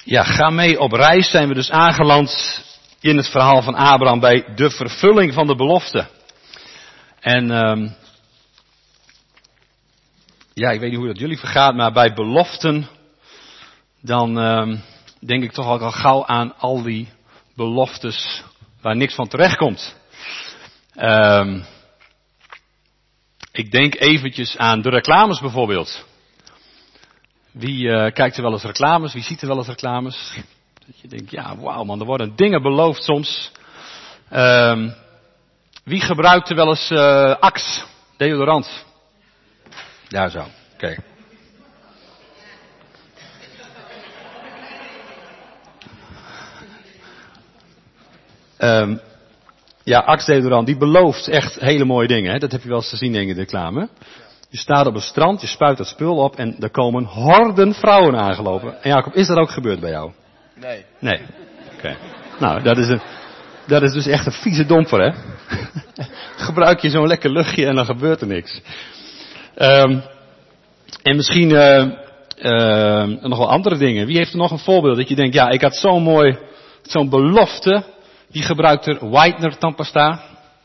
Ja, ga mee op reis zijn we dus aangeland in het verhaal van Abraham bij de vervulling van de belofte. En ik weet niet hoe dat jullie vergaat, maar bij beloften dan denk ik toch al gauw aan al die beloftes waar niks van terecht komt. Ik denk eventjes aan de reclames bijvoorbeeld. Wie kijkt er wel eens reclames? Wie ziet er wel eens reclames? Dat je denkt, ja, wauw man, er worden dingen beloofd soms. Wie gebruikt er wel eens Axe, deodorant? Daar zo, oké. Axe deodorant, die belooft echt hele mooie dingen. Hè? Dat heb je wel eens gezien in de reclame. Je staat op een strand, je spuit dat spul op en er komen horden vrouwen aangelopen. En Jacob, is dat ook gebeurd bij jou? Nee. Oké. Nou, dat is dus echt een vieze domper, hè? Gebruik je zo'n lekker luchtje en dan gebeurt er niks. En misschien nog wel andere dingen. Wie heeft er nog een voorbeeld dat je denkt, ja, ik had zo'n belofte. Die gebruikt er Whitener tandpasta.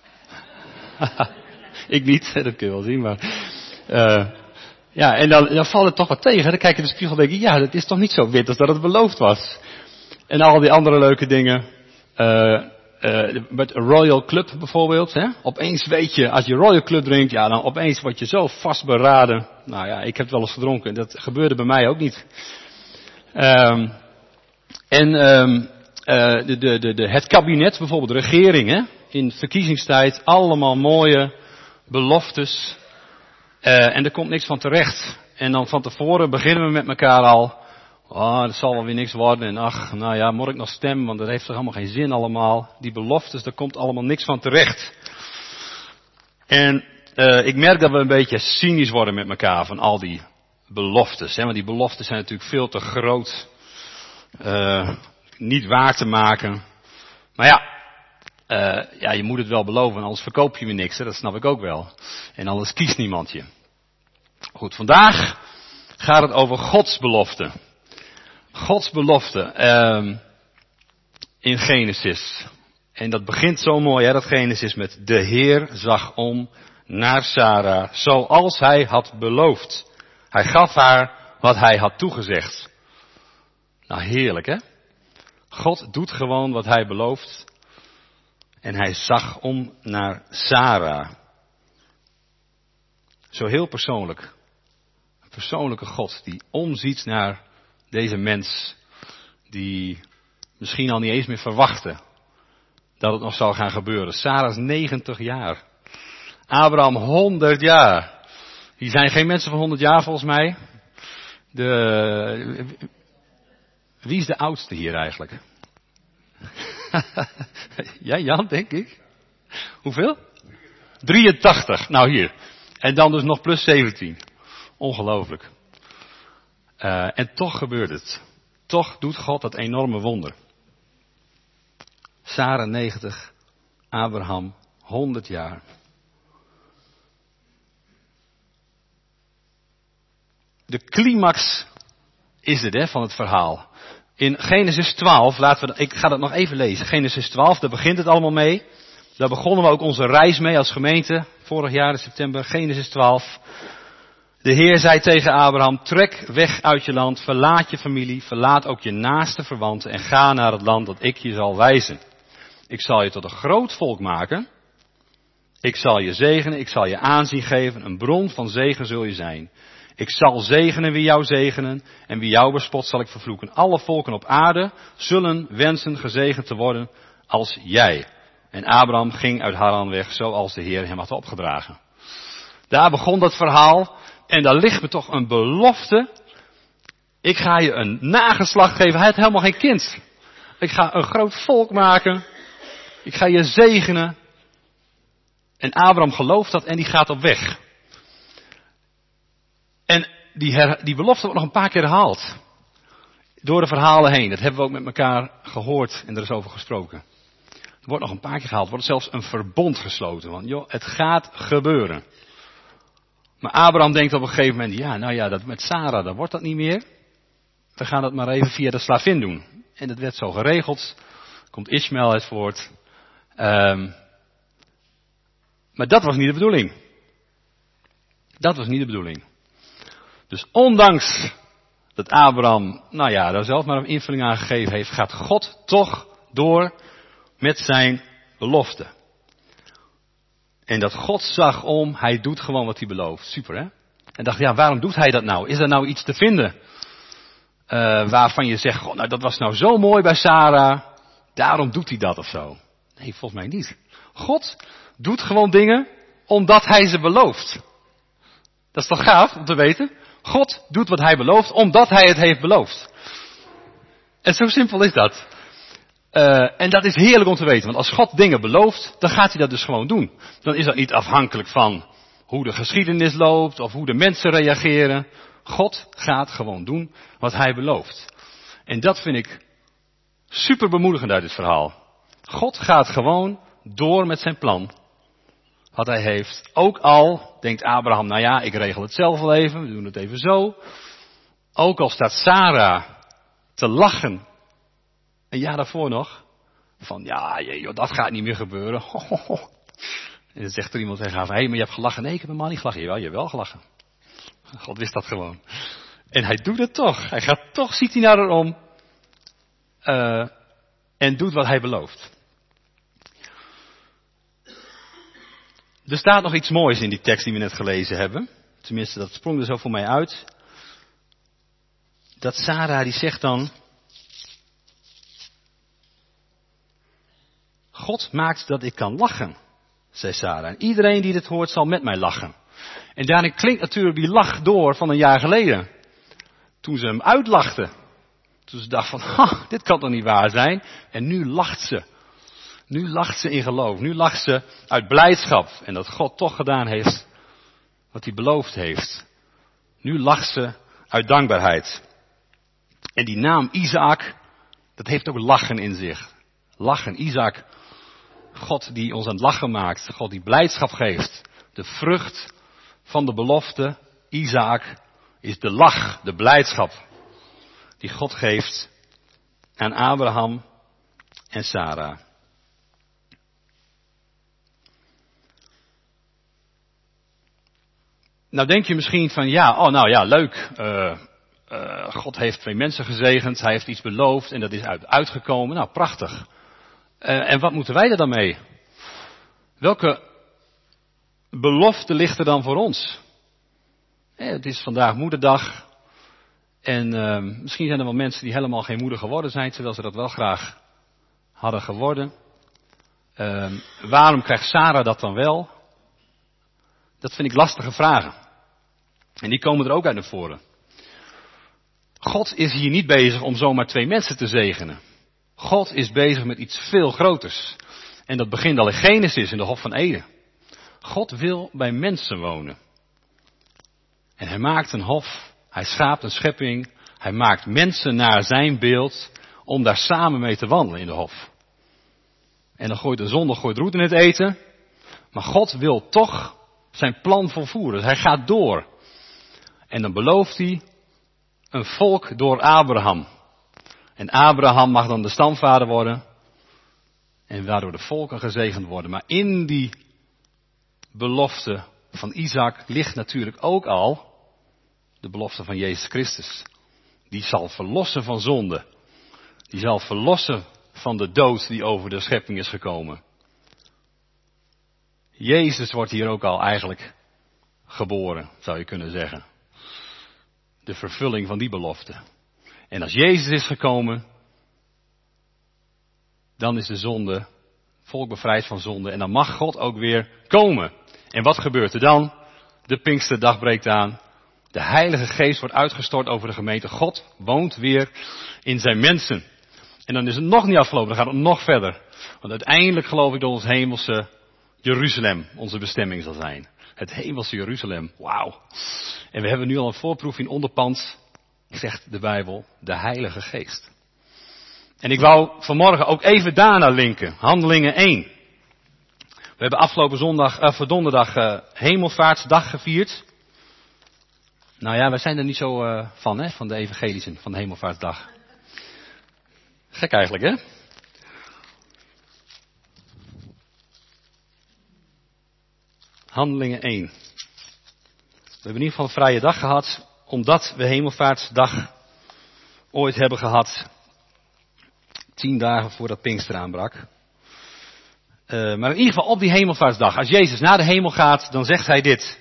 Ik niet, dat kun je wel zien, maar... en dan valt het toch wat tegen. Dan kijk je in de spiegel en denk je, ja, dat is toch niet zo wit als dat het beloofd was. En al die andere leuke dingen. Met Royal Club bijvoorbeeld. Hè? Opeens weet je, als je Royal Club drinkt, ja, dan opeens word je zo vastberaden. Nou ja, ik heb het wel eens gedronken. Dat gebeurde bij mij ook niet. Het kabinet bijvoorbeeld, de regering, hè? In verkiezingstijd, allemaal mooie beloftes. En er komt niks van terecht. En dan van tevoren beginnen we met elkaar al. Dat zal wel weer niks worden. En ach, nou ja, moet ik nog stemmen, want dat heeft toch helemaal geen zin allemaal. Die beloftes, daar komt allemaal niks van terecht. En ik merk dat we een beetje cynisch worden met elkaar van al die beloftes. Hè? Want die beloftes zijn natuurlijk veel te groot. Niet waar te maken. Maar je moet het wel beloven, anders verkoop je weer niks. Hè? Dat snap ik ook wel. En anders kiest niemand je. Goed, vandaag gaat het over Gods belofte. Gods belofte in Genesis. En dat begint zo mooi, hè, dat Genesis met de Heer zag om naar Sarah, zoals hij had beloofd. Hij gaf haar wat hij had toegezegd. Nou, heerlijk, hè? God doet gewoon wat hij belooft. En hij zag om naar Sarah. Zo heel persoonlijk. Een persoonlijke God die omziet naar deze mens. Die misschien al niet eens meer verwachtte dat het nog zou gaan gebeuren. Sarah is 90 jaar. Abraham 100 jaar. Die zijn geen mensen van 100 jaar volgens mij. Wie is de oudste hier eigenlijk? Ja, Jan, denk ik. Hoeveel? 83. Nou, hier. En dan dus nog plus 17. Ongelooflijk. En toch gebeurt het. Toch doet God dat enorme wonder. Sarah 90. Abraham 100 jaar. De climax is het, hè, van het verhaal. In Genesis 12, ik ga dat nog even lezen. Genesis 12, daar begint het allemaal mee. Daar begonnen we ook onze reis mee als gemeente. Vorig jaar in september, Genesis 12. De Heer zei tegen Abraham, trek weg uit je land, verlaat je familie, verlaat ook je naaste verwanten en ga naar het land dat ik je zal wijzen. Ik zal je tot een groot volk maken. Ik zal je zegenen, ik zal je aanzien geven, een bron van zegen zul je zijn. Ik zal zegenen wie jou zegenen en wie jou bespot zal ik vervloeken. Alle volken op aarde zullen wensen gezegend te worden als jij. En Abraham ging uit Haran weg zoals de Heer hem had opgedragen. Daar begon dat verhaal en daar ligt me toch een belofte. Ik ga je een nageslacht geven. Hij had helemaal geen kind. Ik ga een groot volk maken. Ik ga je zegenen. En Abraham gelooft dat en die gaat op weg. En die belofte wordt nog een paar keer herhaald. Door de verhalen heen. Dat hebben we ook met elkaar gehoord en er is over gesproken. Er wordt nog een paar keer gehaald. Er wordt zelfs een verbond gesloten. Want joh, het gaat gebeuren. Maar Abraham denkt op een gegeven moment, dat met Sarah, dat wordt dat niet meer. we gaan dat maar even via de slavin doen. En dat werd zo geregeld. Komt Ismaël uit voort. Maar dat was niet de bedoeling. Dat was niet de bedoeling. Dus ondanks dat Abraham, daar zelf maar een invulling aan gegeven heeft, gaat God toch door met zijn belofte. En dat God zag om, hij doet gewoon wat hij belooft. Super, hè? En dacht, waarom doet hij dat nou? Is er nou iets te vinden waarvan je zegt, God, dat was nou zo mooi bij Sarah, daarom doet hij dat of zo? Nee, volgens mij niet. God doet gewoon dingen omdat hij ze belooft. Dat is toch gaaf om te weten? God doet wat hij belooft omdat hij het heeft beloofd. En zo simpel is dat. En dat is heerlijk om te weten, want als God dingen belooft, dan gaat hij dat dus gewoon doen. Dan is dat niet afhankelijk van hoe de geschiedenis loopt of hoe de mensen reageren. God gaat gewoon doen wat hij belooft. En dat vind ik super bemoedigend uit dit verhaal. God gaat gewoon door met zijn plan. Wat hij heeft. Ook al denkt Abraham, ik regel het zelf wel even, we doen het even zo. Ook al staat Sarah te lachen, een jaar daarvoor nog, van dat gaat niet meer gebeuren. En dan zegt er iemand tegen haar, maar je hebt gelachen. Nee, ik heb helemaal niet gelachen. Jawel, je hebt wel gelachen. God wist dat gewoon. En hij doet het toch. Hij gaat toch, ziet hij naar haar om. En doet wat hij belooft. Er staat nog iets moois in die tekst die we net gelezen hebben. Tenminste, dat sprong er zo voor mij uit. Dat Sarah die zegt dan, God maakt dat ik kan lachen, zei Sarah. En iedereen die dit hoort zal met mij lachen. En daarin klinkt natuurlijk die lach door van een jaar geleden. Toen ze hem uitlachten. Toen ze dacht van, dit kan toch niet waar zijn. En nu lacht ze. Nu lacht ze in geloof. Nu lacht ze uit blijdschap. En dat God toch gedaan heeft wat hij beloofd heeft. Nu lacht ze uit dankbaarheid. En die naam Isaac, dat heeft ook lachen in zich. Lachen, Isaac. God die ons aan het lachen maakt. God die blijdschap geeft. De vrucht van de belofte, Isaac, is de lach, de blijdschap. Die God geeft aan Abraham en Sarah. Nou denk je misschien van leuk. God heeft 2 mensen gezegend, hij heeft iets beloofd en dat is uitgekomen. Nou, prachtig. En wat moeten wij er dan mee? Welke belofte ligt er dan voor ons? Het is vandaag moederdag. En misschien zijn er wel mensen die helemaal geen moeder geworden zijn, terwijl ze dat wel graag hadden geworden. Waarom krijgt Sarah dat dan wel? Dat vind ik lastige vragen. En die komen er ook uit naar voren. God is hier niet bezig om zomaar 2 mensen te zegenen. God is bezig met iets veel groters. En dat begint al in Genesis, in de Hof van Eden. God wil bij mensen wonen. En hij maakt een hof, hij schaapt een schepping, hij maakt mensen naar zijn beeld om daar samen mee te wandelen in de hof. En dan gooit de zonde roet in het eten, maar God wil toch zijn plan volvoeren. Hij gaat door. En dan belooft hij een volk door Abraham. En Abraham mag dan de stamvader worden. En waardoor de volken gezegend worden. Maar in die belofte van Isaac ligt natuurlijk ook al de belofte van Jezus Christus. Die zal verlossen van zonde. Die zal verlossen van de dood die over de schepping is gekomen. Jezus wordt hier ook al eigenlijk geboren, zou je kunnen zeggen. De vervulling van die belofte. En als Jezus is gekomen, dan is de zonde, volk bevrijd van zonde. En dan mag God ook weer komen. En wat gebeurt er dan? De Pinksterdag breekt aan. De Heilige Geest wordt uitgestort over de gemeente. God woont weer in zijn mensen. En dan is het nog niet afgelopen, dan gaat het nog verder. Want uiteindelijk geloof ik dat ons hemelse Jeruzalem onze bestemming zal zijn. Het hemelse Jeruzalem, wauw. En we hebben nu al een voorproef in onderpand, zegt de Bijbel, de Heilige Geest. En ik wou vanmorgen ook even daarna linken, Handelingen 1. We hebben afgelopen donderdag Hemelvaartsdag gevierd. Nou ja, wij zijn er niet zo van, hè, van de evangelischen, van de Hemelvaartsdag. Gek eigenlijk, hè? Handelingen 1. We hebben in ieder geval een vrije dag gehad, omdat we Hemelvaartsdag ooit hebben gehad, 10 dagen voordat Pinkster aanbrak. Maar in ieder geval op die Hemelvaartsdag, als Jezus naar de hemel gaat, dan zegt hij dit.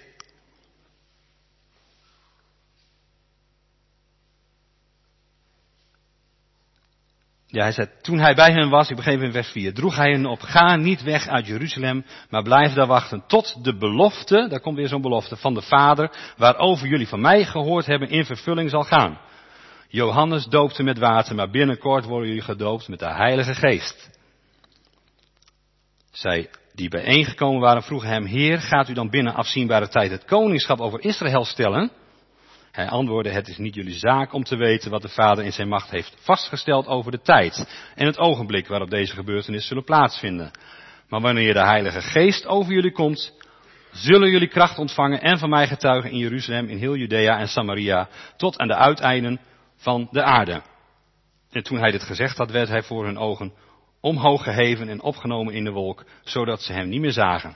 Ja, hij zei, toen hij bij hen was, ik begreep in vers 4, droeg hij hen op, ga niet weg uit Jeruzalem, maar blijf daar wachten tot de belofte, daar komt weer zo'n belofte, van de Vader, waarover jullie van mij gehoord hebben, in vervulling zal gaan. Johannes doopte met water, maar binnenkort worden jullie gedoopt met de Heilige Geest. Zij die bijeengekomen waren vroegen hem, Heer, gaat u dan binnen afzienbare tijd het koningschap over Israël stellen? Hij antwoordde, het is niet jullie zaak om te weten wat de Vader in zijn macht heeft vastgesteld over de tijd en het ogenblik waarop deze gebeurtenissen zullen plaatsvinden. Maar wanneer de Heilige Geest over jullie komt, zullen jullie kracht ontvangen en van mij getuigen in Jeruzalem, in heel Judea en Samaria, tot aan de uiteinden van de aarde. En toen hij dit gezegd had, werd hij voor hun ogen omhoog geheven en opgenomen in de wolk, zodat ze hem niet meer zagen.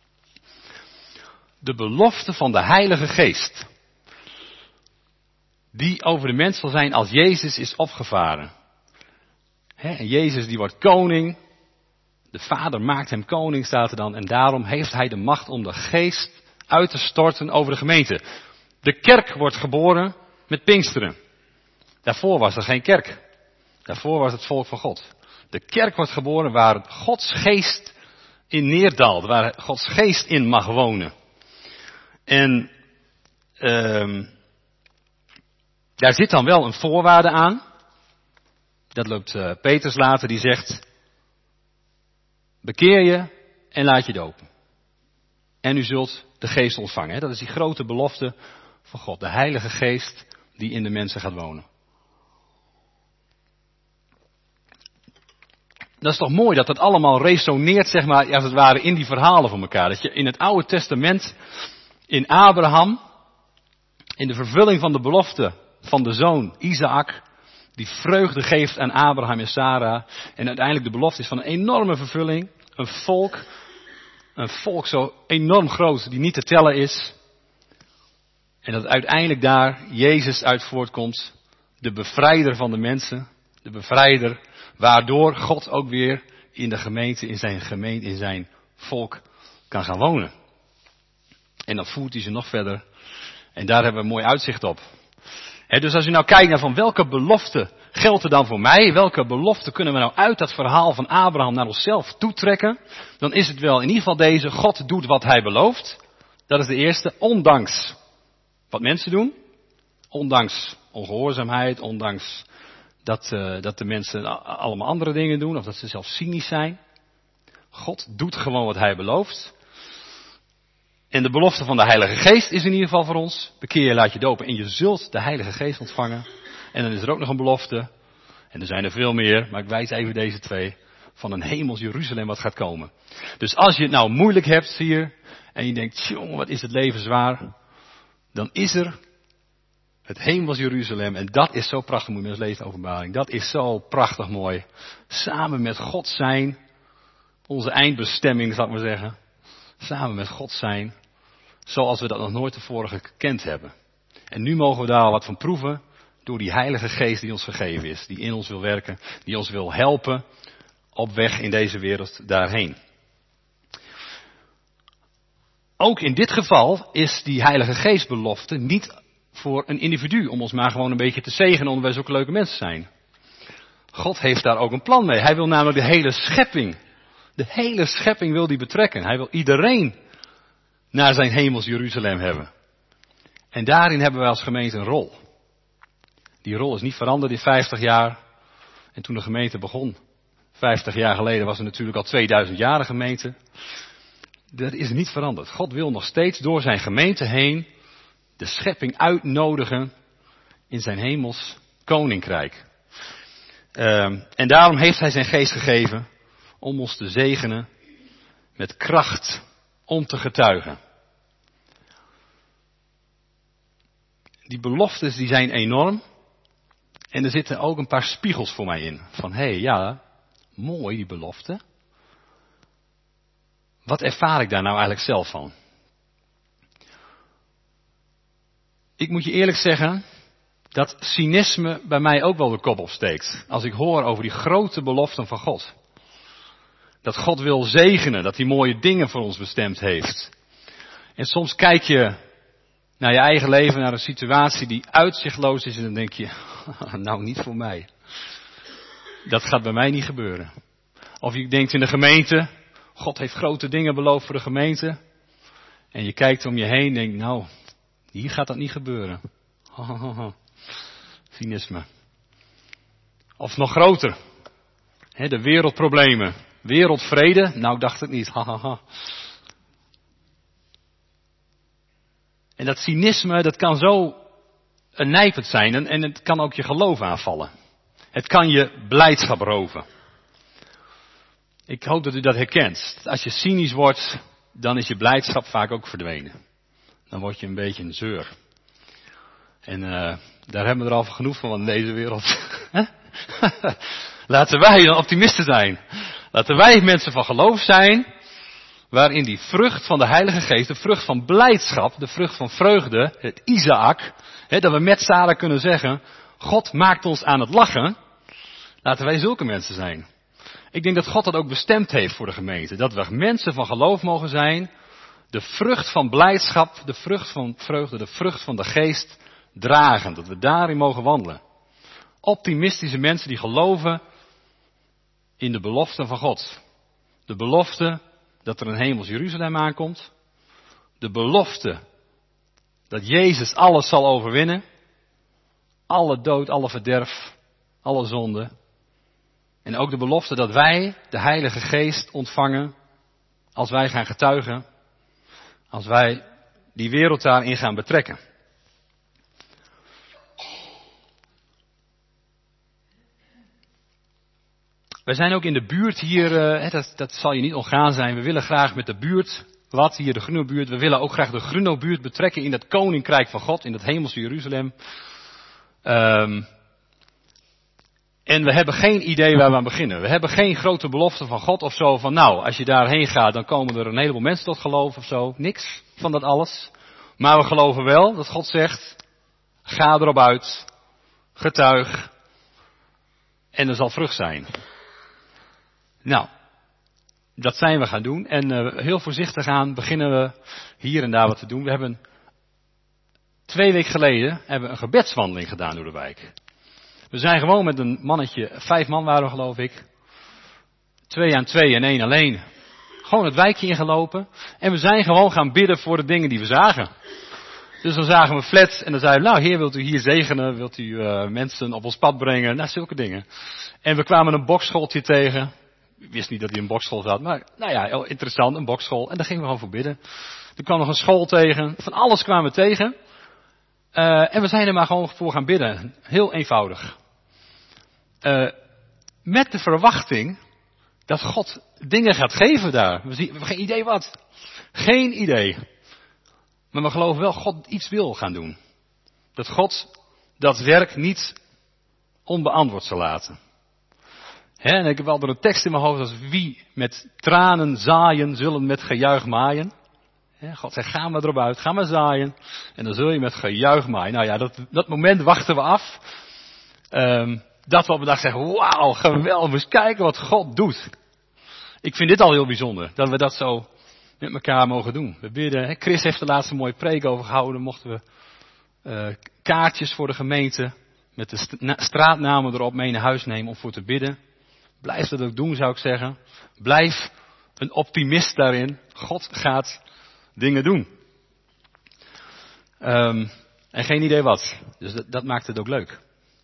De belofte van de Heilige Geest, die over de mens zal zijn als Jezus is opgevaren. En Jezus die wordt koning, de Vader maakt hem koning, staat er dan, en daarom heeft hij de macht om de Geest uit te storten over de gemeente. De kerk wordt geboren met Pinksteren. Daarvoor was er geen kerk. Daarvoor was het volk van God. De kerk wordt geboren waar Gods Geest in neerdaalt, waar Gods Geest in mag wonen. En daar zit dan wel een voorwaarde aan. Dat loopt Petrus later, die zegt, bekeer je en laat je dopen. En u zult de Geest ontvangen. Dat is die grote belofte van God, de Heilige Geest die in de mensen gaat wonen. Dat is toch mooi dat dat allemaal resoneert, zeg maar, als het ware, in die verhalen van elkaar. Dat je in het Oude Testament, in Abraham, in de vervulling van de belofte van de zoon Isaac, die vreugde geeft aan Abraham en Sarah. En uiteindelijk de belofte is van een enorme vervulling. Een volk zo enorm groot, die niet te tellen is. En dat uiteindelijk daar Jezus uit voortkomt, de bevrijder van de mensen, de bevrijder, waardoor God ook weer in de gemeente, in zijn volk kan gaan wonen. En dan voert hij ze nog verder. En daar hebben we een mooi uitzicht op. Dus als u nou kijkt naar van welke belofte geldt er dan voor mij, welke belofte kunnen we nou uit dat verhaal van Abraham naar onszelf toetrekken, dan is het wel in ieder geval deze, God doet wat hij belooft. Dat is de eerste, ondanks wat mensen doen, ondanks ongehoorzaamheid, ondanks dat de mensen allemaal andere dingen doen, of dat ze zelfs cynisch zijn. God doet gewoon wat hij belooft. En de belofte van de Heilige Geest is in ieder geval voor ons. Bekeer je, laat je dopen en je zult de Heilige Geest ontvangen. En dan is er ook nog een belofte. En er zijn er veel meer, maar ik wijs even deze 2. Van een hemels Jeruzalem wat gaat komen. Dus als je het nou moeilijk hebt hier. En je denkt, jongen, wat is het leven zwaar. Dan is er het hemels Jeruzalem. En dat is zo prachtig, moet je eens lezen Openbaring. Dat is zo prachtig mooi. Samen met God zijn. Onze eindbestemming, zal ik maar zeggen. Samen met God zijn. Zoals we dat nog nooit tevoren gekend hebben. En nu mogen we daar al wat van proeven. Door die Heilige Geest die ons gegeven is. Die in ons wil werken. Die ons wil helpen. Op weg in deze wereld daarheen. Ook in dit geval is die Heilige Geestbelofte niet voor een individu. Om ons maar gewoon een beetje te zegenen omdat wij zulke leuke mensen zijn. God heeft daar ook een plan mee. Hij wil namelijk de hele schepping. De hele schepping wil hij betrekken. Hij wil iedereen naar zijn hemels Jeruzalem hebben. En daarin hebben wij als gemeente een rol. Die rol is niet veranderd in 50 jaar. En toen de gemeente begon, 50 jaar geleden, was er natuurlijk al 2000 jaar een gemeente. Dat is niet veranderd. God wil nog steeds door zijn gemeente heen de schepping uitnodigen in zijn hemels koninkrijk. En daarom heeft hij zijn geest gegeven om ons te zegenen met kracht om te getuigen. die beloftes die zijn enorm. En er zitten ook een paar spiegels voor mij in. Van ja, mooi die belofte. Wat ervaar ik daar nou eigenlijk zelf van? Ik moet je eerlijk zeggen dat cynisme bij mij ook wel de kop opsteekt. Als ik hoor over die grote beloften van God. Dat God wil zegenen, dat hij mooie dingen voor ons bestemd heeft. En soms kijk je naar je eigen leven, naar een situatie die uitzichtloos is en dan denk je, nou niet voor mij. Dat gaat bij mij niet gebeuren. Of je denkt in de gemeente, God heeft grote dingen beloofd voor de gemeente. En je kijkt om je heen en denkt, nou, hier gaat dat niet gebeuren. Cynisme. Of nog groter. De wereldproblemen. Wereldvrede? Nou, ik dacht het niet. En dat cynisme, dat kan zo nijpend zijn en het kan ook je geloof aanvallen. Het kan je blijdschap roven. Ik hoop dat u dat herkent. Als je cynisch wordt, dan is je blijdschap vaak ook verdwenen. Dan word je een beetje een zeur. En daar hebben we er al genoeg van in deze wereld. Laten wij dan optimisten zijn. Laten wij mensen van geloof zijn, waarin die vrucht van de Heilige Geest, de vrucht van blijdschap, de vrucht van vreugde, het Isaak, dat we met z'n allen kunnen zeggen, God maakt ons aan het lachen. Laten wij zulke mensen zijn. Ik denk dat God dat ook bestemd heeft voor de gemeente. Dat we mensen van geloof mogen zijn, de vrucht van blijdschap, de vrucht van vreugde, de vrucht van de Geest dragen. Dat we daarin mogen wandelen. Optimistische mensen die geloven in de beloften van God. De belofte dat er een hemels Jeruzalem aankomt. De belofte dat Jezus alles zal overwinnen. Alle dood, alle verderf, alle zonde. En ook de belofte dat wij de Heilige Geest ontvangen als wij gaan getuigen. Als wij die wereld daarin gaan betrekken. Wij zijn ook in de buurt hier, dat zal je niet ontgaan zijn. We willen graag met de buurt, wat hier de Grunobuurt, we willen ook graag de Grunobuurt betrekken in dat koninkrijk van God, in dat hemelse Jeruzalem. En we hebben geen idee waar we aan beginnen. We hebben geen grote belofte van God of zo van nou, als je daarheen gaat dan komen er een heleboel mensen tot geloof of zo. Niks van dat alles. Maar we geloven wel dat God zegt, ga erop uit, getuig en er zal vrucht zijn. Nou, dat zijn we gaan doen en heel voorzichtig aan beginnen we hier en daar wat te doen. We hebben 2 weken geleden een gebedswandeling gedaan door de wijk. We zijn gewoon met een mannetje, 5 man waren we geloof ik, 2 aan 2 en 1 alleen, gewoon het wijkje ingelopen en we zijn gewoon gaan bidden voor de dingen die we zagen. Dus dan zagen we flats en dan zeiden we, nou Heer, wilt u hier zegenen, wilt u mensen op ons pad brengen, nou zulke dingen. En we kwamen een bokschooltje tegen. Ik wist niet dat hij een bokschool had, maar nou ja, interessant, een bokschool. En daar gingen we gewoon voor bidden. Er kwam nog een school tegen, van alles kwamen we tegen. En we zijn er maar gewoon voor gaan bidden. Heel eenvoudig. Met de verwachting dat God dingen gaat geven daar. We hebben geen idee wat. Geen idee. Maar we geloven wel God iets wil gaan doen. Dat God dat werk niet onbeantwoord zal laten. En ik heb wel een tekst in mijn hoofd als wie met tranen zaaien zullen met gejuich maaien. God zegt ga maar erop uit, ga maar zaaien en dan zul je met gejuich maaien. Nou ja, dat moment wachten we af. Dat we op een dag zeggen, wauw, geweldig, eens kijken wat God doet. Ik vind dit al heel bijzonder, dat we dat zo met elkaar mogen doen. We bidden, Chris heeft de laatste mooie preek over gehouden, mochten we kaartjes voor de gemeente met de straatnamen erop mee naar huis nemen om voor te bidden. Blijf dat ook doen, zou ik zeggen. Blijf een optimist daarin. God gaat dingen doen. En geen idee wat. Dus dat maakt het ook leuk.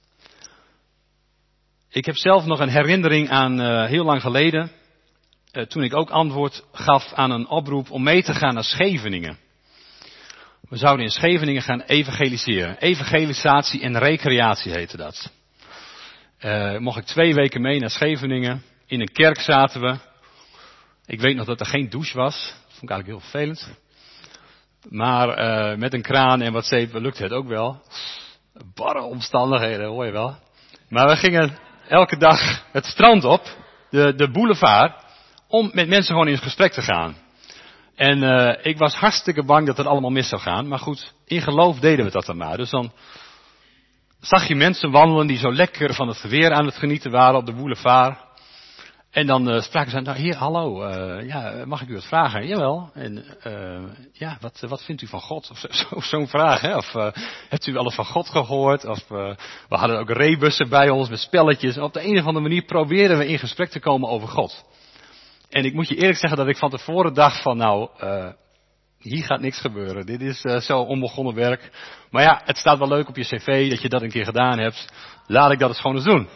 Ik heb zelf nog een herinnering aan heel lang geleden. Toen ik ook antwoord gaf aan een oproep om mee te gaan naar Scheveningen. We zouden in Scheveningen gaan evangeliseren. Evangelisatie en recreatie heette dat. Mocht ik 2 weken mee naar Scheveningen. In een kerk zaten we. Ik weet nog dat er geen douche was. Dat vond ik eigenlijk heel vervelend. Maar met een kraan en wat zeep lukte het ook wel. Barre omstandigheden, hoor je wel. Maar we gingen elke dag het strand op, de boulevard, om met mensen gewoon in gesprek te gaan. En ik was hartstikke bang dat het allemaal mis zou gaan. Maar goed, in geloof deden we dat dan maar. Dus dan zag je mensen wandelen die zo lekker van het weer aan het genieten waren op de boulevard. En dan spraken ze, nou heer, hallo, mag ik u wat vragen? Jawel. En wat vindt u van God? Of zo'n vraag, hè? Of hebt u wel eens van God gehoord? Of we hadden ook rebussen bij ons met spelletjes. En op de een of andere manier proberen we in gesprek te komen over God. En ik moet je eerlijk zeggen dat ik van tevoren dacht van, hier gaat niks gebeuren. Dit is zo onbegonnen werk. Maar ja, het staat wel leuk op je cv dat je dat een keer gedaan hebt. Laat ik dat eens gewoon eens doen.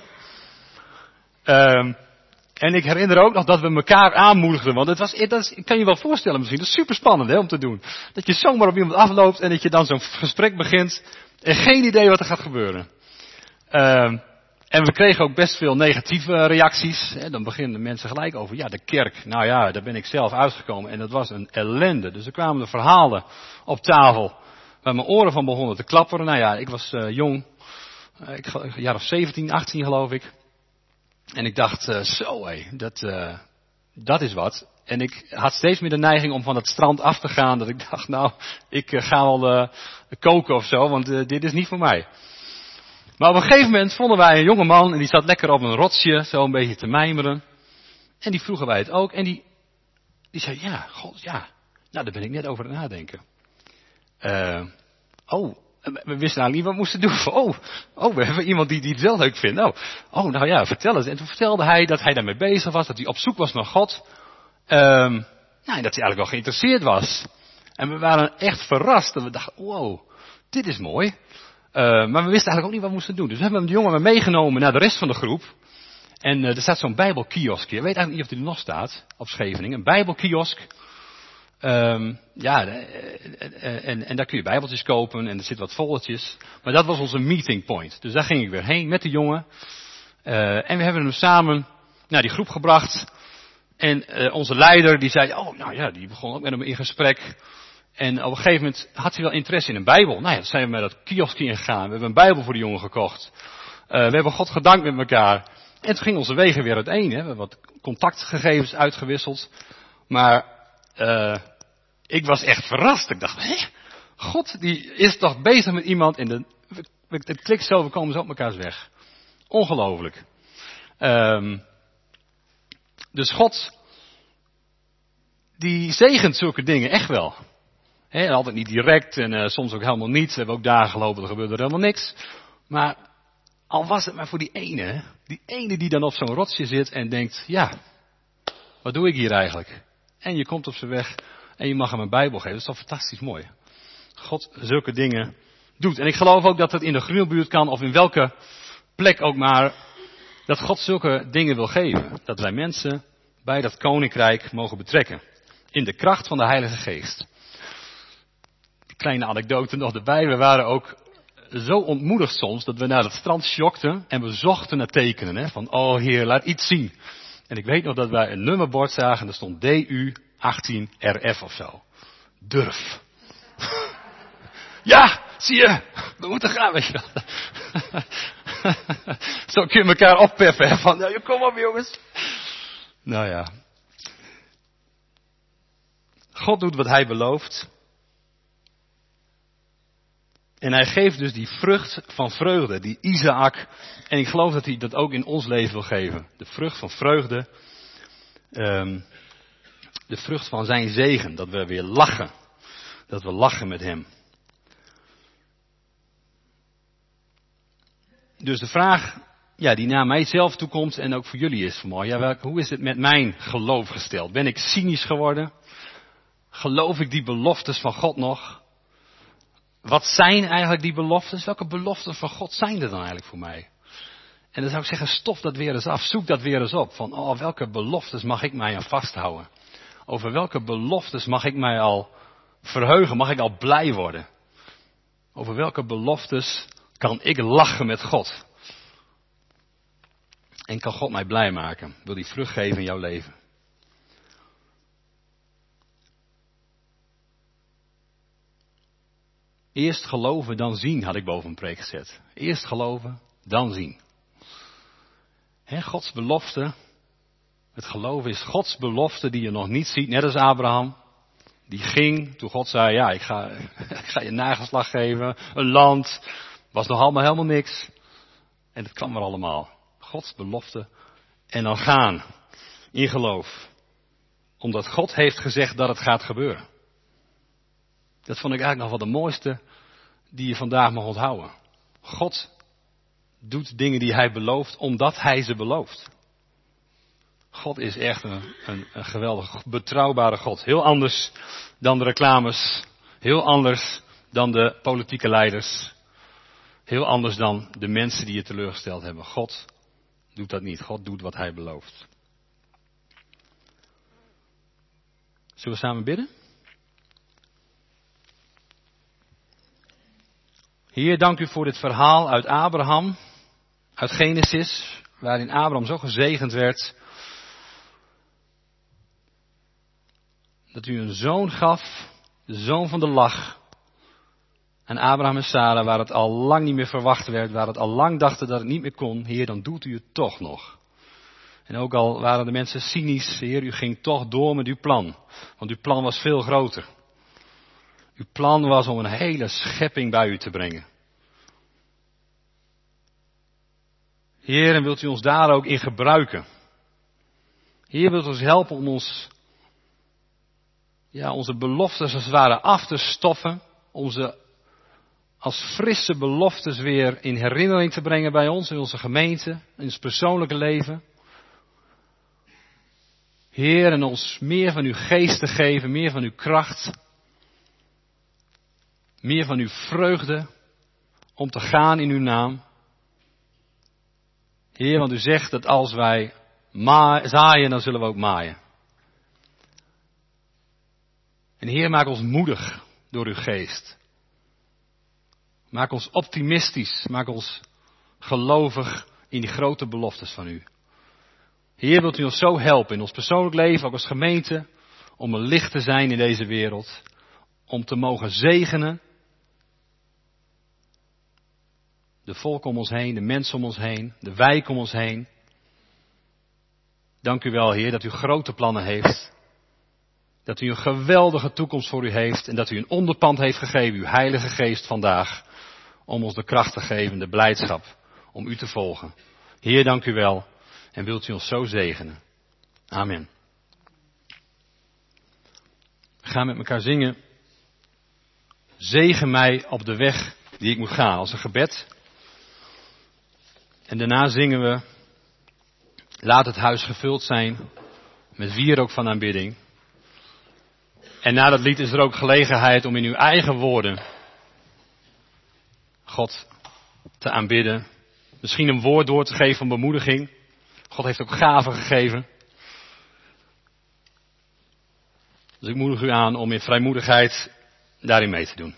En ik herinner ook nog dat we elkaar aanmoedigden. Want ik kan je wel voorstellen misschien, dat is super spannend om te doen. Dat je zomaar op iemand afloopt en dat je dan zo'n gesprek begint. En geen idee wat er gaat gebeuren. En we kregen ook best veel negatieve reacties. Dan beginnen mensen gelijk over, ja, de kerk. Nou ja, daar ben ik zelf uitgekomen en dat was een ellende. Dus er kwamen de verhalen op tafel waar mijn oren van begonnen te klapperen. Nou ja, ik was jong. Een jaar of 17, 18 geloof ik. En ik dacht, dat is wat. En ik had steeds meer de neiging om van het strand af te gaan. Dat ik dacht, ik ga wel koken of zo, want dit is niet voor mij. Maar op een gegeven moment vonden wij een jonge man en die zat lekker op een rotsje, zo een beetje te mijmeren. En die vroegen wij het ook. En die zei, ja, God, ja. Nou, daar ben ik net over aan het nadenken. We wisten eigenlijk niet wat we moesten doen. We hebben iemand die het wel leuk vindt. Nou ja, vertel eens. En toen vertelde hij dat hij daarmee bezig was, dat hij op zoek was naar God. En dat hij eigenlijk wel geïnteresseerd was. En we waren echt verrast. En we dachten, wow, dit is mooi. Maar we wisten eigenlijk ook niet wat we moesten doen. Dus we hebben de jongen meegenomen naar de rest van de groep. En er staat zo'n bijbelkiosk. Ik weet eigenlijk niet of die er nog staat, op Scheveningen. Een bijbelkiosk. En daar kun je bijbeltjes kopen en er zitten wat foldertjes. Maar dat was onze meeting point. Dus daar ging ik weer heen met de jongen. En we hebben hem samen naar die groep gebracht. En onze leider die zei, die begon ook met hem in gesprek. En op een gegeven moment had hij wel interesse in een Bijbel. Nou ja, dan zijn we met dat kioskje ingegaan. We hebben een Bijbel voor de jongen gekocht. We hebben God gedankt met elkaar. En toen gingen onze wegen weer uiteen. Hè. We hebben wat contactgegevens uitgewisseld. Maar ik was echt verrast. Ik dacht, God die is toch bezig met iemand. En het klikt zo, we komen zo op mekaars weg. Ongelooflijk. Dus God, die zegent zulke dingen echt wel. Altijd niet direct en soms ook helemaal niet. We hebben ook dagen gelopen, er gebeurde er helemaal niks. Maar al was het maar voor die ene die dan op zo'n rotsje zit en denkt, ja, wat doe ik hier eigenlijk? En je komt op zijn weg en je mag hem een Bijbel geven. Dat is toch fantastisch mooi. God zulke dingen doet. En ik geloof ook dat het in de Groenbuurt kan of in welke plek ook maar, dat God zulke dingen wil geven. Dat wij mensen bij dat koninkrijk mogen betrekken. In de kracht van de Heilige Geest. Kleine anekdote nog erbij. We waren ook zo ontmoedigd soms dat we naar het strand sjokten en we zochten naar tekenen. Hè, van, Heer, laat iets zien. En ik weet nog dat wij een nummerbord zagen en er stond DU 18 RF of zo. Durf. Ja, zie je, we moeten gaan, weet je wel. Zo kun je elkaar oppeppen, hè, van, kom op jongens. Nou ja. God doet wat hij belooft. En hij geeft dus die vrucht van vreugde, die Isaac. En ik geloof dat hij dat ook in ons leven wil geven. De vrucht van vreugde. De vrucht van zijn zegen. Dat we weer lachen. Dat we lachen met hem. Dus de vraag die naar mijzelf toe komt en ook voor jullie is vanmorgen. Hoe is het met mijn geloof gesteld? Ben ik cynisch geworden? Geloof ik die beloftes van God nog? Wat zijn eigenlijk die beloftes? Welke beloften van God zijn er dan eigenlijk voor mij? En dan zou ik zeggen, stof dat weer eens af. Zoek dat weer eens op. Van, welke beloftes mag ik mij aan vasthouden? Over welke beloftes mag ik mij al verheugen? Mag ik al blij worden? Over welke beloftes kan ik lachen met God? En kan God mij blij maken? Wil die vrucht geven in jouw leven? Eerst geloven, dan zien, had ik boven een preek gezet. Eerst geloven, dan zien. Gods belofte, het geloven is Gods belofte die je nog niet ziet, net als Abraham. Die ging, toen God zei, ja, ik ga je nageslag geven, een land, was nog allemaal helemaal niks. En het kwam er allemaal. Gods belofte en dan gaan in geloof. Omdat God heeft gezegd dat het gaat gebeuren. Dat vond ik eigenlijk nog wel de mooiste die je vandaag mag onthouden. God doet dingen die hij belooft, omdat hij ze belooft. God is echt een geweldig betrouwbare God. Heel anders dan de reclames. Heel anders dan de politieke leiders. Heel anders dan de mensen die je teleurgesteld hebben. God doet dat niet. God doet wat hij belooft. Zullen we samen bidden? Heer, dank u voor dit verhaal uit Abraham, uit Genesis, waarin Abraham zo gezegend werd. Dat u een zoon gaf, de zoon van de lach. En Abraham en Sarah, waar het al lang niet meer verwacht werd, waar het al lang dachten dat het niet meer kon. Heer, dan doet u het toch nog. En ook al waren de mensen cynisch, Heer, u ging toch door met uw plan. Want uw plan was veel groter. Uw plan was om een hele schepping bij u te brengen. Heer, en wilt u ons daar ook in gebruiken? Heer, wilt u ons helpen om onze beloftes als het ware af te stoffen. Om ze als frisse beloftes weer in herinnering te brengen bij ons, in onze gemeente, in ons persoonlijke leven. Heer, en ons meer van uw geest te geven, meer van uw kracht. Meer van uw vreugde om te gaan in uw naam. Heer, want u zegt dat als wij zaaien, dan zullen we ook maaien. En Heer, maak ons moedig door uw geest. Maak ons optimistisch, maak ons gelovig in die grote beloftes van u. Heer, wilt u ons zo helpen in ons persoonlijk leven, ook als gemeente, om een licht te zijn in deze wereld. Om te mogen zegenen. De volk om ons heen, de mensen om ons heen, de wijk om ons heen. Dank u wel, Heer, dat u grote plannen heeft. Dat u een geweldige toekomst voor u heeft. En dat u een onderpand heeft gegeven, uw Heilige Geest vandaag. Om ons de kracht te geven, de blijdschap om u te volgen. Heer, dank u wel. En wilt u ons zo zegenen. Amen. We gaan met elkaar zingen. Zegen mij op de weg die ik moet gaan. Als een gebed. En daarna zingen we. Laat het huis gevuld zijn. Met wierook van aanbidding. En na dat lied is er ook gelegenheid om in uw eigen woorden God te aanbidden. Misschien een woord door te geven van bemoediging. God heeft ook gaven gegeven. Dus ik moedig u aan om in vrijmoedigheid daarin mee te doen.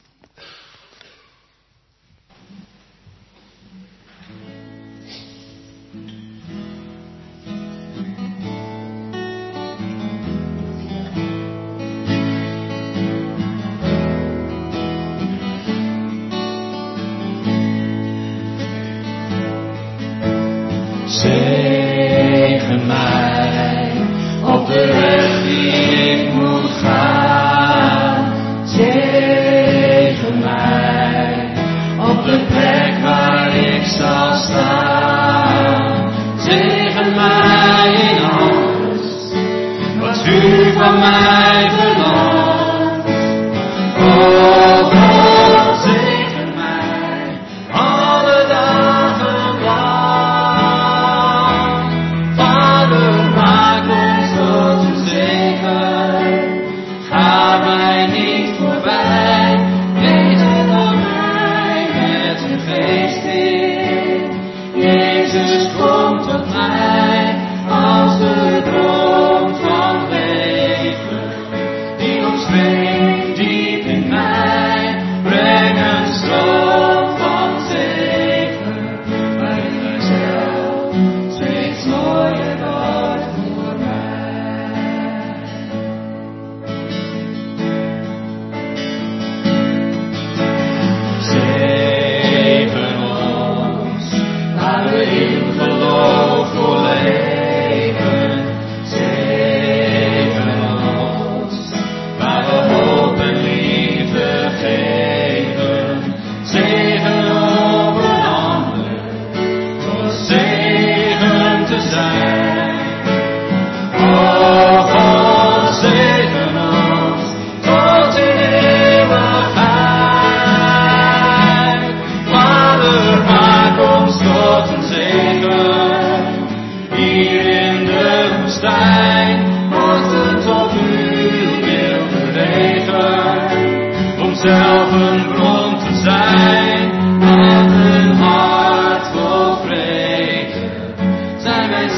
Zegen mij op de weg die ik moet gaan. Zegen mij op de plek waar ik zal staan. Zegen mij in alles wat u van mij verlangt. Oh God, zegen mij alle dagen lang. Jezus komt tot mij als de bron van leven.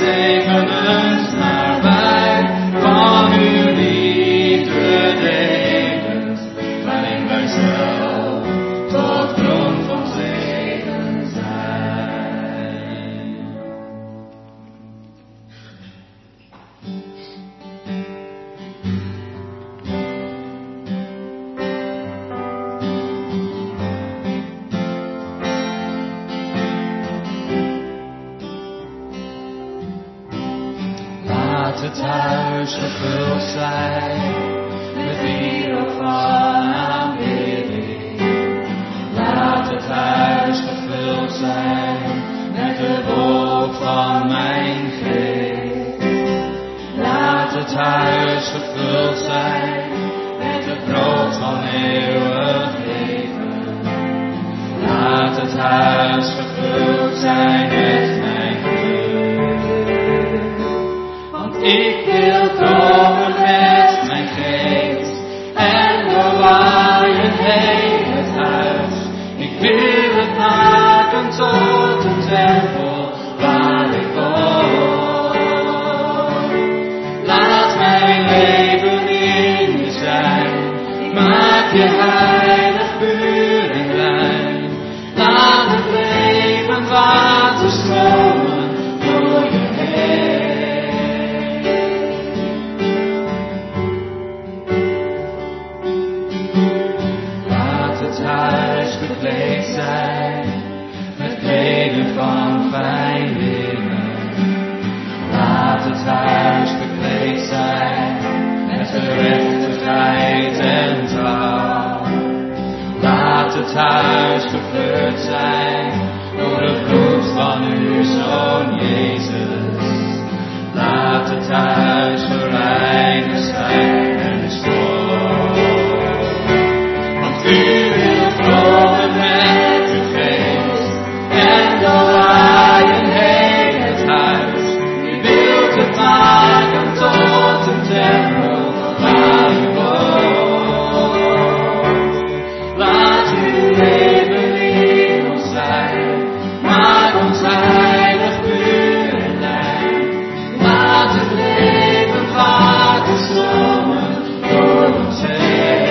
zegenend nabij, van uw liefde levend, waarin wij zelf tot bron van zegen zijn. Laat het huis gevuld zijn met wierook van aanbidding. Laat het huis gevuld zijn met de wolk van mijn geest. Laat het huis gevuld zijn met het brood van eeuwig leven. Laat het huis gevuld zijn met mijn ik wil komen met mijn geest en doorwaaien heen het huis. Ik wil het maken tot een tempel waar ik woon. Laat mijn leven in je zijn. Ik maak je heilig, puur en rein. Laat het levend water stromen door je heen. Het huis gekleed zijn met kleden van fijn linnen. Laat het huis gekleed zijn met gerechtigheid en trouw. Laat het huis gevuld zijn door het bloed van uw Zoon Jezus. Laat het huis gereinigd zijn en schoon. Want u komen met uw geest en doorwaaien heen het huis. U wilt het maken tot een tempel waar u woont. Laat uw leven in ons zijn, maak ons heilig, puur en rein. Laat het leven water stromen door ons heen.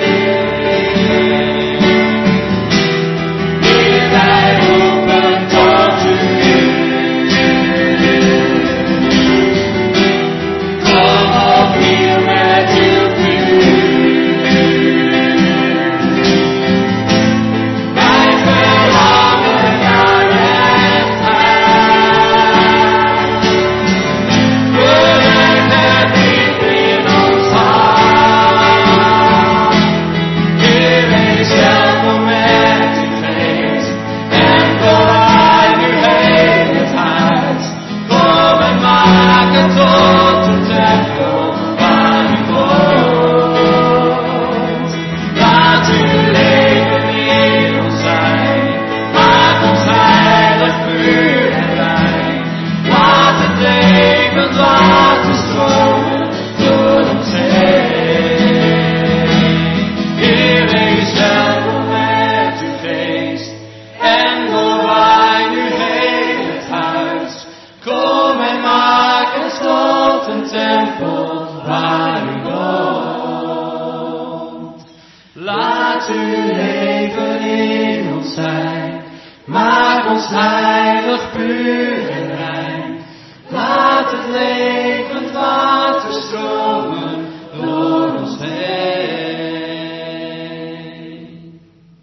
Laat uw leven in ons zijn, maak ons heilig, puur en rein. Laat het levend water stromen door ons heen.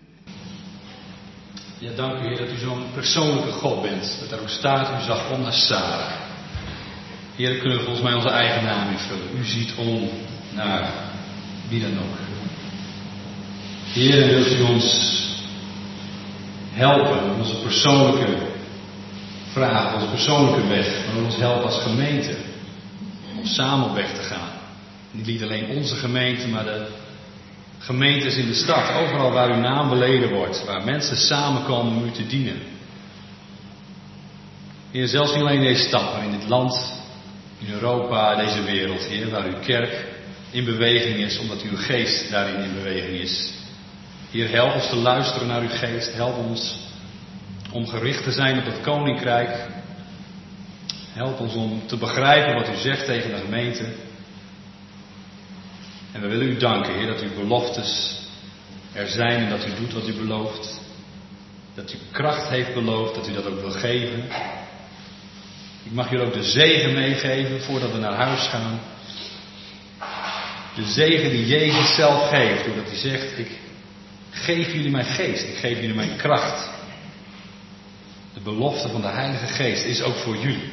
Ja, dank u, Heer, dat u zo'n persoonlijke God bent. Dat er ook staat, u zag om naar Sarah. Heer, daar kunnen we volgens mij onze eigen naam invullen. U ziet om naar wie dan ook. Heer, wilt u ons helpen, onze persoonlijke vragen, onze persoonlijke weg. Maar ons helpen als gemeente om samen op weg te gaan. Niet alleen onze gemeente, maar de gemeentes in de stad. Overal waar uw naam beleden wordt, waar mensen samenkomen om u te dienen. Heer, zelfs niet alleen in deze stad, maar in dit land, in Europa, deze wereld, Heer, waar uw kerk in beweging is, omdat uw geest daarin in beweging is. Heer, help ons te luisteren naar uw geest. Help ons om gericht te zijn op het koninkrijk. Help ons om te begrijpen wat u zegt tegen de gemeente. En we willen u danken, Heer, dat uw beloftes er zijn en dat u doet wat u belooft. Dat u kracht heeft beloofd, dat u dat ook wil geven. Ik mag jullie ook de zegen meegeven voordat we naar huis gaan. De zegen die Jezus zelf geeft, doordat hij zegt, ik geef jullie mijn geest, ik geef jullie mijn kracht. De belofte van de Heilige Geest is ook voor jullie.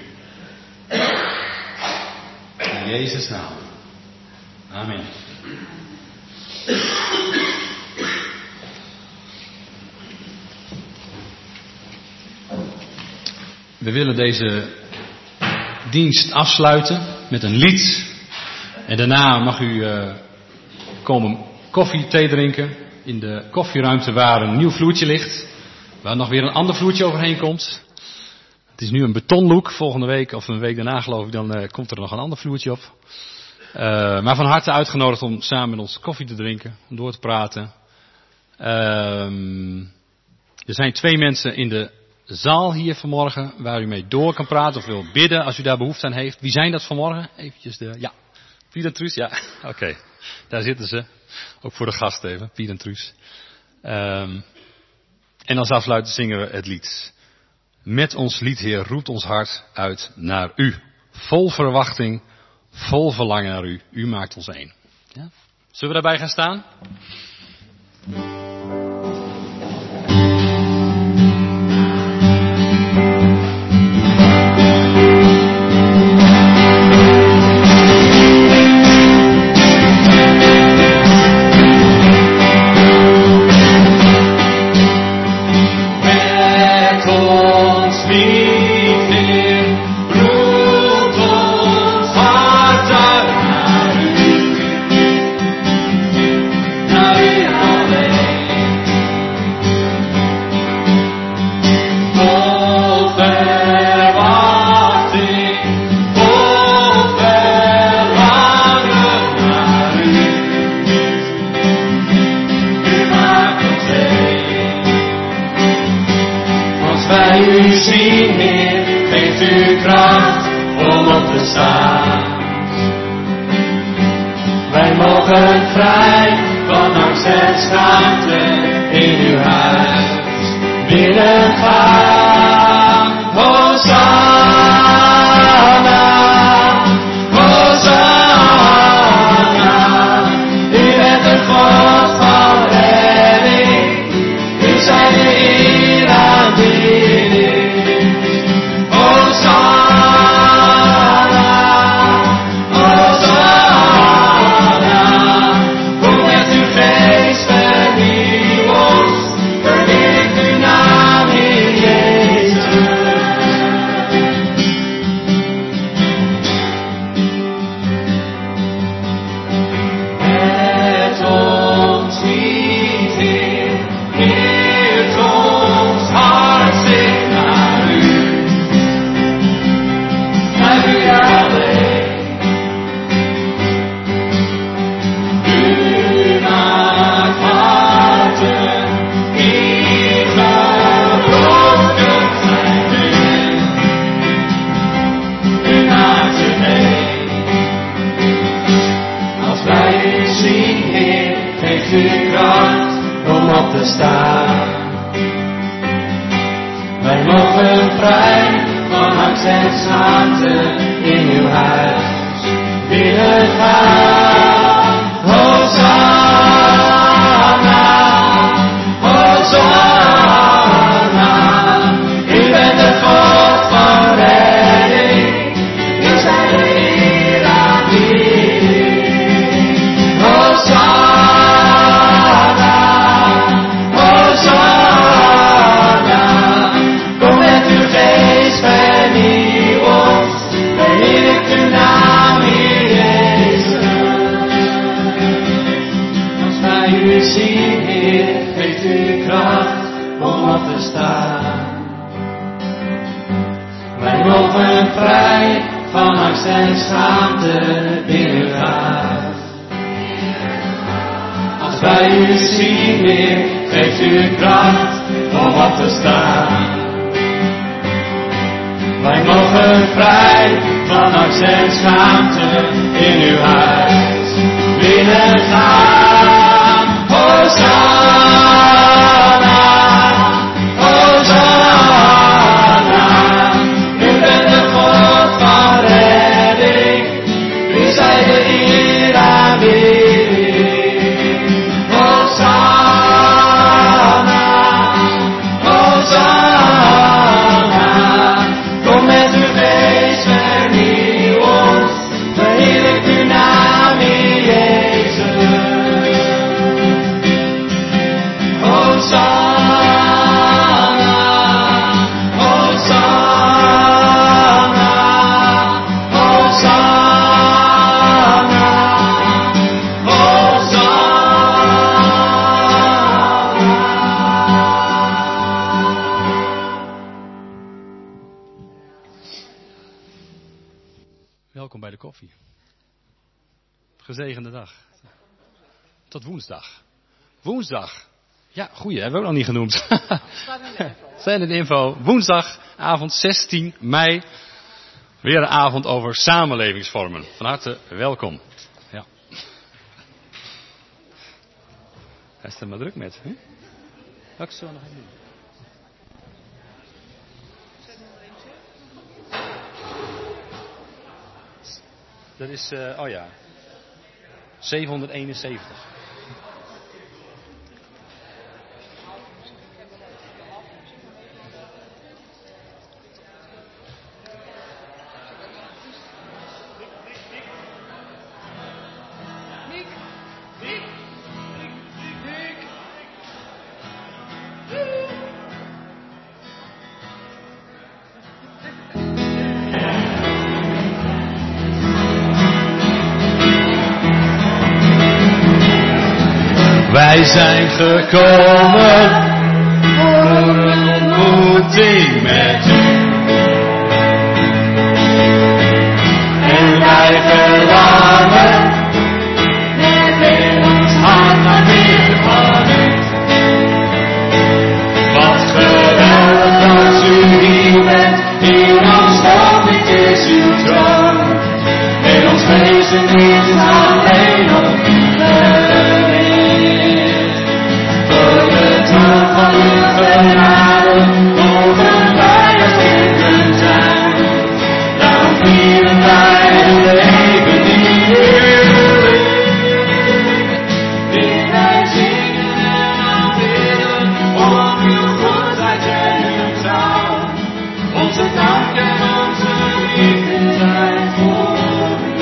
In Jezus' naam. Amen. We willen deze dienst afsluiten met een lied. En daarna mag u komen koffie, thee drinken in de koffieruimte waar een nieuw vloertje ligt. Waar nog weer een ander vloertje overheen komt. Het is nu een betonlook. Volgende week of een week daarna geloof ik, dan komt er nog een ander vloertje op. Maar van harte uitgenodigd om samen met ons koffie te drinken, om door te praten. Er zijn 2 mensen in de zaal hier vanmorgen waar u mee door kan praten of wil bidden als u daar behoefte aan heeft. Wie zijn dat vanmorgen? Eventjes ja. Piet en Truus, ja. Oké. Daar zitten ze. Ook voor de gast even, Piet en Truus. En als afsluiten zingen we het lied. Met ons lied, Heer, roept ons hart uit naar u. Vol verwachting, vol verlangen naar u. U maakt ons één. Ja? Zullen we daarbij gaan staan? Wij mogen vrij van angst en schaamte in uw huis binnengaan. Hosanna, Hosanna. U bent de God van redding, u zijt de eer aanbidding. Hosanna, Hosanna. Kom met uw geest, vernieuw ons, verheerlijk uw naam in Jezus. Hosanna, Hosanna, Hosanna, Welkom bij de koffie. Gezegende dag. Tot woensdag. Woensdag. Ja, goeie, hebben we ook nog niet genoemd. Zijn in de info. Woensdagavond 16 mei. Weer een avond over samenlevingsvormen. Van harte welkom. Ja. Hij is er maar druk met. Hè? Wat zullen we nog even doen? Dat is, 771. Wij zijn gekomen voor een ontmoeting met u. En wij verlangen met in ons hart naar meer van u. Wat geweldig dat u hier bent, in ons hoofd is uw troon. En ons wezen is alleen op u. Van uw genade mogen wij als kinderen zijn. Daarom vieren wij het leven in uw die wij zingen en aanbidden om uw goedheid en uw trouw. Onze dank en onze liefde zijn voor u.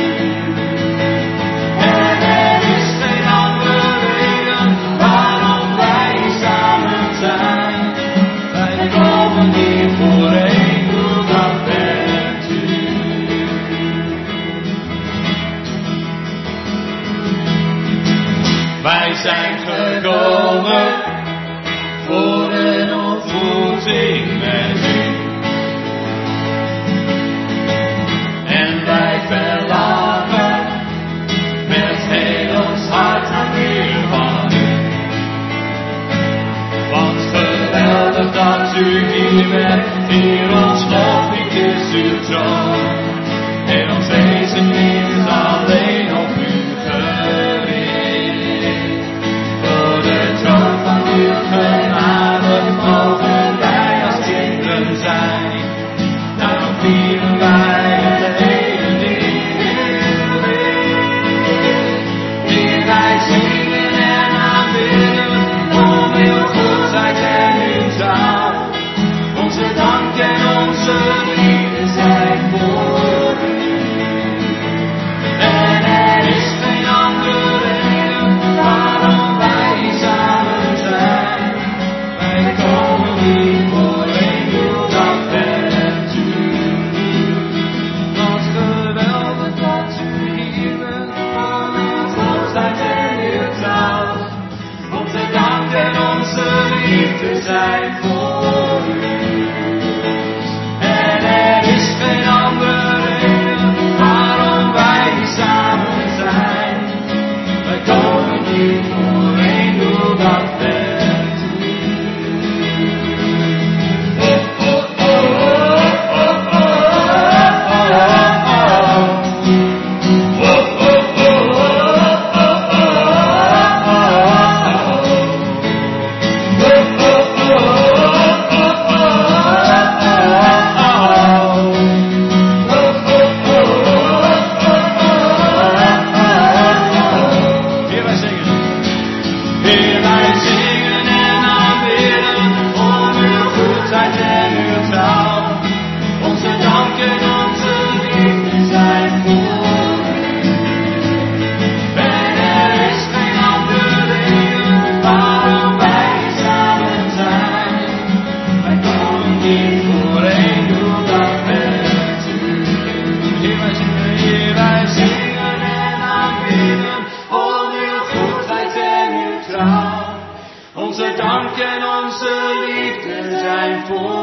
En er is geen andere reden waarom wij samen zijn. Wij komen hier voor eeuwig, dat bent u. Wij zijn gekomen voor een ontmoeting met u. En wij verlangen met heel ons hart naar meer van u. Wat geweldig dat u hier bent, hier ons loflied is uw troon. En ons wezen is alleen op u gericht. Voor de troon van uw genade mogen wij als kinderen zijn. Daarom vieren wij het leven in uw licht. Hier wij zingen en aanbidden om uw goedheid en uw trouw. Onze dank en onze liefde zijn voor dank en onze liefde zijn voor